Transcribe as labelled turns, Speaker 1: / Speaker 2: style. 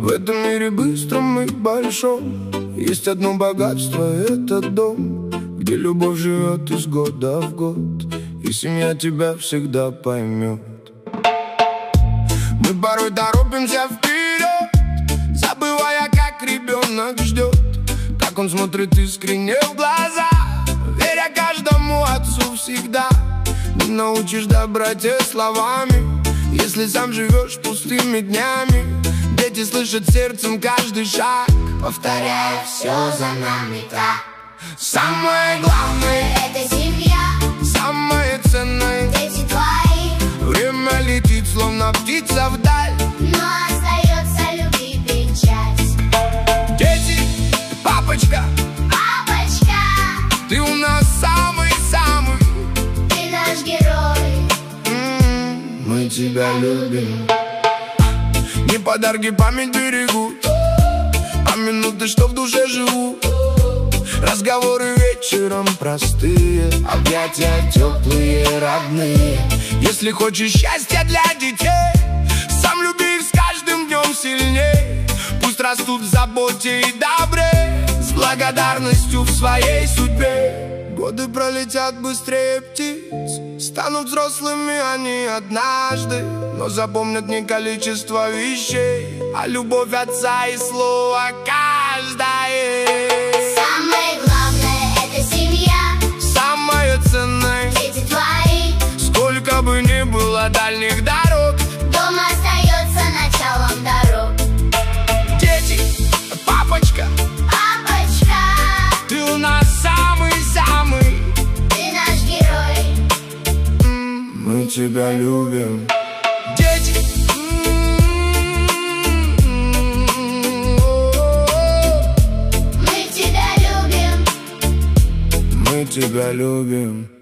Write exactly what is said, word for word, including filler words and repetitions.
Speaker 1: В этом мире быстром и большом есть одно богатство — это дом, где любовь живет из года в год, и семья тебя всегда поймет. Мы порой торопимся вперед, забывая, как ребенок ждет, как он смотрит искренне в глаза, веря каждому отцу всегда. Не научишь доброте словами, если сам живешь пустыми днями. Дети слышат сердцем каждый шаг, повторяя: все за нами так. Самое главное
Speaker 2: — это семья,
Speaker 1: самое ценное —
Speaker 2: дети твои.
Speaker 1: время летит, словно птица вдаль,
Speaker 2: Но остается любви печать.
Speaker 1: дети, папочка,
Speaker 2: Папочка,
Speaker 1: ты у нас самый-самый.
Speaker 2: ты наш герой.
Speaker 1: М-м, мы тебя любим. Не подарки память берегут, а минуты, что в душе живут. Разговоры вечером простые, объятия теплые, родные. Если хочешь счастья для детей, сам люби их с каждым днем сильней. Пусть растут в заботе и добре, с благодарностью в своей судьбе. Годы пролетят быстрее птиц, станут взрослыми они однажды, но запомнят не количество вещей, а любовь отца и слово каждое.
Speaker 2: Самое главное — это семья,
Speaker 1: Самое ценное —
Speaker 2: дети твои.
Speaker 1: сколько бы ни было дальних дорог,
Speaker 2: Дом остается началом дорог.
Speaker 1: дети, папочка,
Speaker 2: Папочка,
Speaker 1: ты у нас самый-самый.
Speaker 2: ты наш герой.
Speaker 1: М, мы тебя любим. Дети,
Speaker 2: Мы тебя любим.
Speaker 1: мы тебя любим.